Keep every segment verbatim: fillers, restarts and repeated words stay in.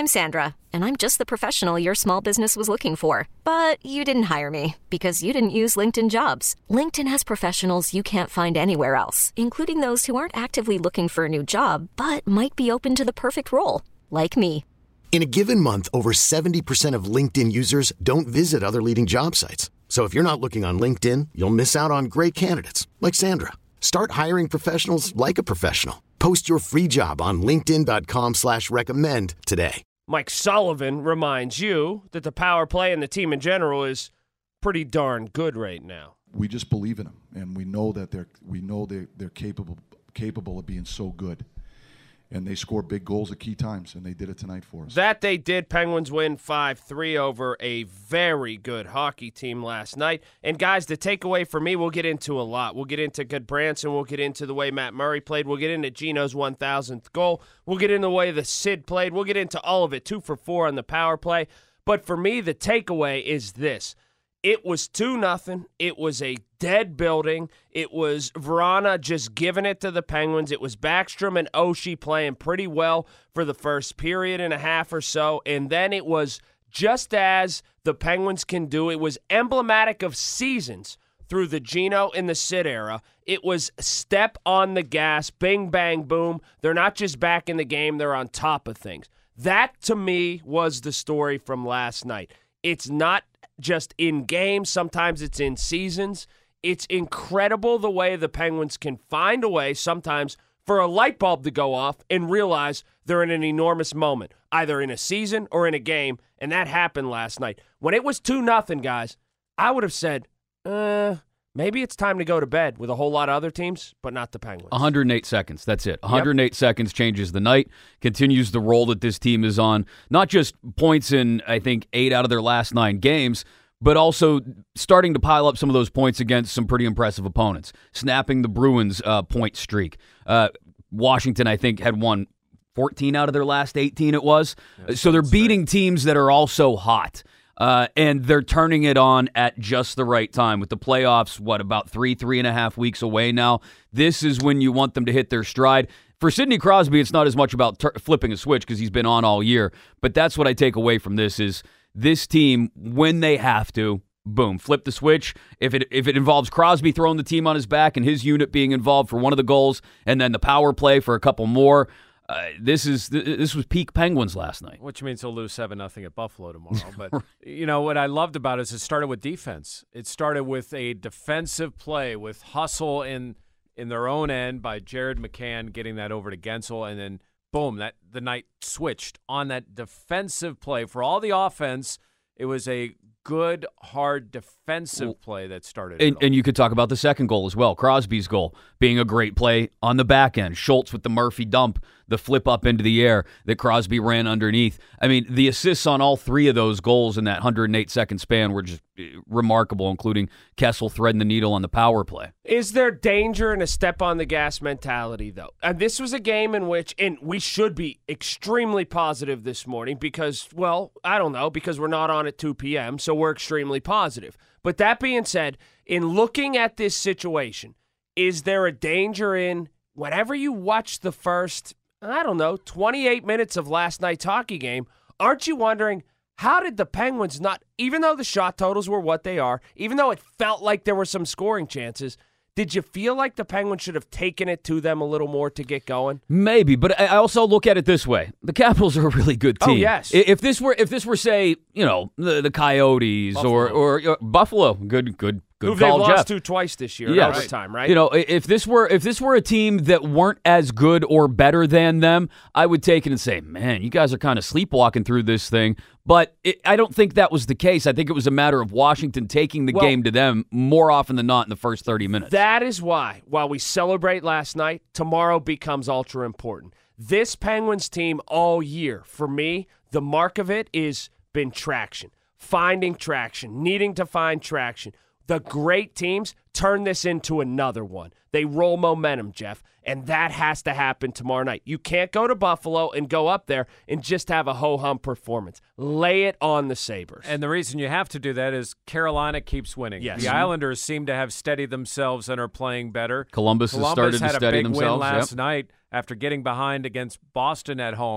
I'm Sandra, and I'm just the professional your small business was looking for. But you didn't hire me because you didn't use LinkedIn Jobs. LinkedIn has professionals you can't find anywhere else, including those who aren't actively looking for a new job, but might be open to the perfect role, like me. In a given month, over seventy percent of LinkedIn users don't visit other leading job sites. So if you're not looking on LinkedIn, you'll miss out on great candidates like Sandra. Start hiring professionals like a professional. Post your free job on linkedin.com slash recommend today. Mike Sullivan reminds you that the power play and the team in general is pretty darn good right now. We just believe in them, and we know that they're we know they they're capable capable of being so good. And they score big goals at key times, and they did it tonight for us. That they did. Penguins win five three over a very good hockey team last night. And, guys, the takeaway for me, we'll get into a lot. We'll get into Goodbranson. We'll get into the way Matt Murray played. We'll get into Gino's one thousandth goal. We'll get into the way the Sid played. We'll get into all of it, two for four on the power play. But for me, the takeaway is this. It was two nothing. It was a dead building. It was Vrana just giving it to the Penguins. It was Backstrom and Oshie playing pretty well for the first period and a half or so. And then it was just as the Penguins can do. It was emblematic of seasons through the Gino and the Sid era. It was step on the gas, bing, bang, boom. They're not just back in the game. They're on top of things. That, to me, was the story from last night. It's not just in games. Sometimes it's in seasons. It's incredible the way the Penguins can find a way sometimes for a light bulb to go off and realize they're in an enormous moment, either in a season or in a game, and that happened last night. When it was two nothing, guys, I would have said, uh, maybe it's time to go to bed with a whole lot of other teams, but not the Penguins. one hundred eight seconds, that's it. one hundred eight yep. seconds changes the night, continues the role that this team is on. Not just points in, I think, eight out of their last nine games, but also starting to pile up some of those points against some pretty impressive opponents, snapping the Bruins' uh, point streak. Uh, Washington, I think, had won fourteen out of their last eighteen, it was. Yeah, so they're beating right. teams that are also hot. Uh, and they're turning it on at just the right time. With the playoffs, what, about three, three and a half weeks away now? This is when you want them to hit their stride. For Sidney Crosby, it's not as much about ter- flipping a switch because he's been on all year. But that's what I take away from this is this team, when they have to, boom, flip the switch. If it if it involves Crosby throwing the team on his back and his unit being involved for one of the goals and then the power play for a couple more, Uh, this is this was peak Penguins last night. Which means they'll lose seven nothing at Buffalo tomorrow. But, you know, what I loved about it is it started with defense. It started with a defensive play with hustle in in their own end by Jared McCann getting that over to Gensel. And then, boom, that the night switched on that defensive play. For all the offense, it was a good, hard defensive play that started it and, and you could talk about the second goal as well. Crosby's goal being a great play on the back end. Schultz with the Murphy dump, the flip up into the air that Crosby ran underneath. I mean, the assists on all three of those goals in that one hundred eight second span were just remarkable, including Kessel threading the needle on the power play. Is there danger in a step on the gas mentality, though? And this was a game in which, and we should be extremely positive this morning because, well, I don't know, because we're not on at two p.m., so we're extremely positive. But that being said, in looking at this situation, is there a danger in whenever you watch the first, I don't know, twenty-eight minutes of last night's hockey game, aren't you wondering, how did the Penguins not, even though the shot totals were what they are, even though it felt like there were some scoring chances, did you feel like the Penguins should have taken it to them a little more to get going? Maybe, but I also look at it this way. The Capitals are a really good team. Oh, yes. If this were, if this were say, you know, the, the Coyotes Buffalo. or, or uh, Buffalo, good, good, good Who call, they've Jeff. lost to twice this year, yes. overtime, right? You know, if this were if this were a team that weren't as good or better than them, I would take it and say, man, you guys are kind of sleepwalking through this thing. But it, I don't think that was the case. I think it was a matter of Washington taking the well, game to them more often than not in the first thirty minutes. That is why, while we celebrate last night, tomorrow becomes ultra important. This Penguins team all year, for me, the mark of it is been traction. Finding traction, needing to find traction. The great teams turn this into another one. They roll momentum, Jeff, and that has to happen tomorrow night. You can't go to Buffalo and go up there and just have a ho-hum performance. Lay it on the Sabres. And the reason you have to do that is Carolina keeps winning. Yes. The Islanders seem to have steadied themselves and are playing better. Columbus, Columbus has started had to steady a big themselves win last yep. night after getting behind against Boston at home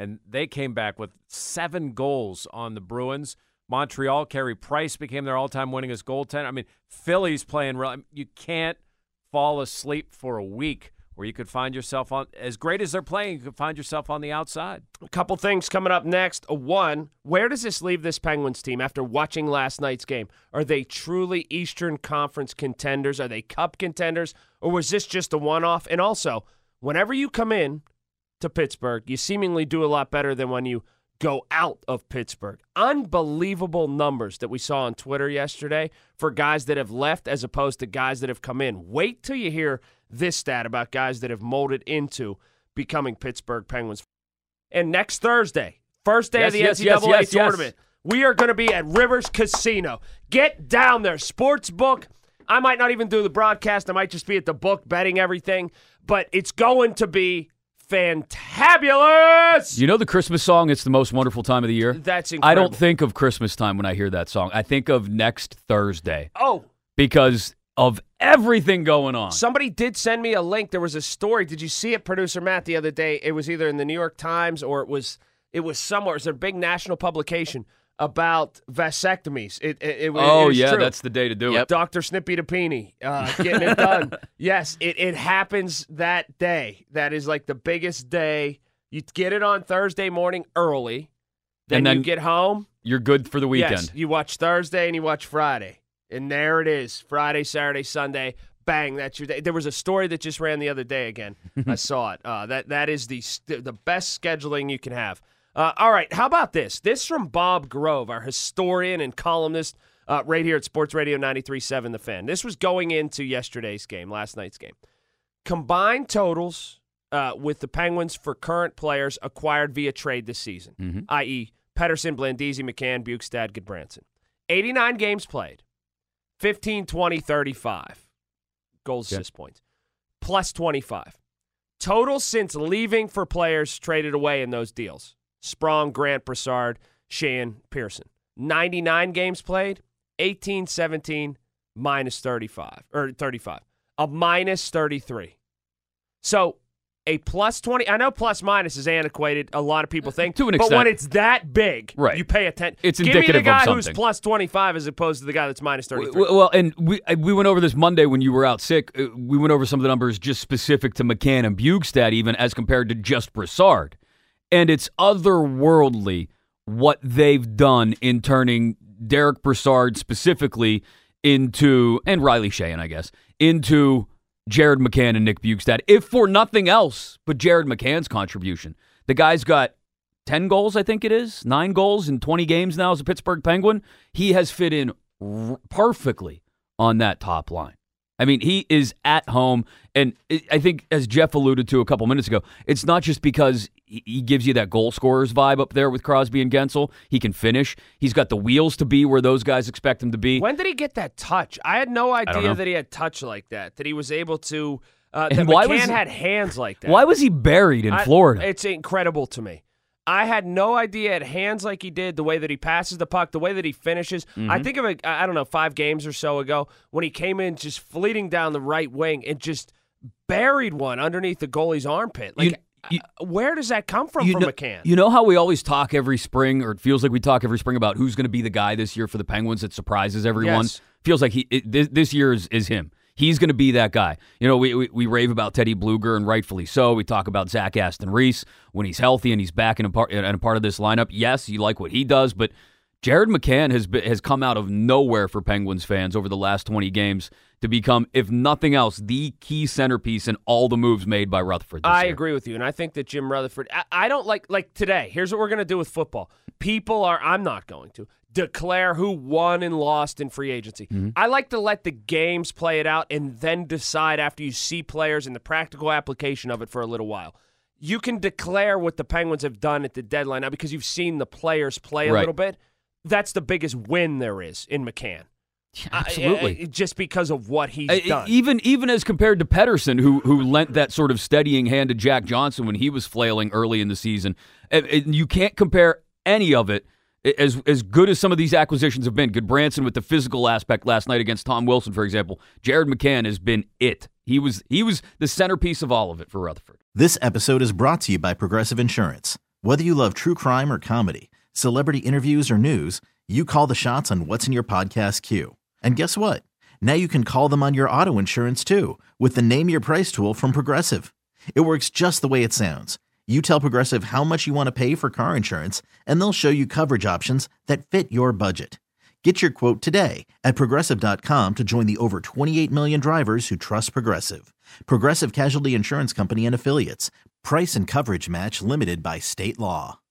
and they came back with seven goals on the Bruins. Montreal, Carey Price became their all-time winningest goaltender. I mean, Philly's playing real. You can't fall asleep for a week where you could find yourself on, as great as they're playing, you could find yourself on the outside. A couple things coming up next. One, where does this leave this Penguins team after watching last night's game? Are they truly Eastern Conference contenders? Are they Cup contenders? Or was this just a one-off? And also, whenever you come in to Pittsburgh, you seemingly do a lot better than when you go out of Pittsburgh. Unbelievable numbers that we saw on Twitter yesterday for guys that have left as opposed to guys that have come in. Wait till you hear this stat about guys that have molded into becoming Pittsburgh Penguins. And next Thursday, first day yes, of the yes, N C double A yes, yes, tournament, yes. we are going to be at Rivers Casino. Get down there. Sportsbook. I might not even do the broadcast. I might just be at the book betting everything. But it's going to be fantabulous. You know the Christmas song, It's the Most Wonderful Time of the Year? That's incredible. I don't think of Christmas time when I hear that song. I think of next Thursday. Oh. Because of everything going on. Somebody did send me a link. There was a story. Did you see it, Producer Matt, the other day? It was either in the New York Times or it was it was somewhere. It was a big national publication about vasectomies. It, it, it, oh, it is yeah, true. that's the day to do Yep. it. Doctor Snippy DePini uh, getting it done. Yes, it, it happens that day. That is like the biggest day. You get it on Thursday morning early. Then, And then you get home. You're good for the weekend. Yes, you watch Thursday and you watch Friday. And there it is. Friday, Saturday, Sunday. Bang, that's your day. There was a story that just ran the other day again. I saw it. Uh, that That is the the best scheduling you can have. Uh, all right, how about this? This from Bob Grove, our historian and columnist uh, right here at Sports Radio ninety-three point seven The Fan. This was going into yesterday's game, last night's game. Combined totals uh, with the Penguins for current players acquired via trade this season, Mm-hmm. that is. Pettersson, Blandisi, McCann, Bukestad, Goodbranson. eighty-nine games played, fifteen, twenty, thirty-five. Goals, yeah. assist points, plus twenty-five. Total since leaving for players traded away in those deals. Sprong, Grant, Brassard, Sheehan, Pearson. ninety-nine games played, eighteen, seventeen, minus thirty-five, or thirty-five. A minus thirty-three. So a plus twenty, I know plus minus is antiquated, a lot of people think, to an but extent. when it's that big, right. you pay attention. It's Give indicative me the guy of who's something. plus twenty-five as opposed to the guy that's minus thirty-three. Well, and we we went over this Monday when you were out sick. Uh, We went over some of the numbers just specific to McCann and Bukestad, even as compared to just Brassard. And it's otherworldly what they've done in turning Derek Brassard specifically into, and Riley Sheehan, I guess, into Jared McCann and Nick Bukestad, if for nothing else but Jared McCann's contribution. The guy's got ten goals, I think it is, nine goals in twenty games now as a Pittsburgh Penguin. He has fit in r- perfectly on that top line. I mean, he is at home, and I think, as Jeff alluded to a couple minutes ago, it's not just because he gives you that goal scorer's vibe up there with Crosby and Gensel. He can finish. He's got the wheels to be where those guys expect him to be. When did he get that touch? I had no don't idea know. that he had touch like that, that he was able to, uh, And that why McCann was- had hands like that. Why was he buried in I- Florida? It's incredible to me. I had no idea he had hands like he did, the way that he passes the puck, the way that he finishes. Mm-hmm. I think of it, I don't know, five games or so ago when he came in just fleeting down the right wing and just buried one underneath the goalie's armpit. Like, You- you- uh, where does that come from you for know, McCann? You know how we always talk every spring, or it feels like we talk every spring about who's going to be the guy this year for the Penguins that surprises everyone? Yes. Feels like he it, this, this year is, is him. He's going to be that guy. You know, we, we we rave about Teddy Bluger, and rightfully so. We talk about Zach Aston Reese when he's healthy and he's back in a part in a part of this lineup. Yes, you like what he does, but Jared McCann has been, has come out of nowhere for Penguins fans over the last twenty games to become, if nothing else, the key centerpiece in all the moves made by Rutherford this I year. agree with you, and I think that Jim Rutherford. I, I don't like like today. Here's what we're gonna do with football. People are. I'm not going to declare who won and lost in free agency. Mm-hmm. I like to let the games play it out and then decide after you see players and the practical application of it for a little while. You can declare what the Penguins have done at the deadline now because you've seen the players play a Right. little bit. That's the biggest win there is in McCann. Absolutely. I- I- just because of what he's Uh, done. Even even as compared to Pettersson, who who lent that sort of steadying hand to Jack Johnson when he was flailing early in the season. And, and you can't compare any of it. As as good as some of these acquisitions have been, Goodbranson with the physical aspect last night against Tom Wilson, for example. Jared McCann has been it. He was he was the centerpiece of all of it for Rutherford. This episode is brought to you by Progressive Insurance. Whether you love true crime or comedy, celebrity interviews or news, you call the shots on what's in your podcast queue. And guess what? Now you can call them on your auto insurance too with the Name Your Price tool from Progressive. It works just the way it sounds. You tell Progressive how much you want to pay for car insurance, and they'll show you coverage options that fit your budget. Get your quote today at Progressive dot com to join the over twenty-eight million drivers who trust Progressive. Progressive Casualty Insurance Company and Affiliates. Price and coverage match limited by state law.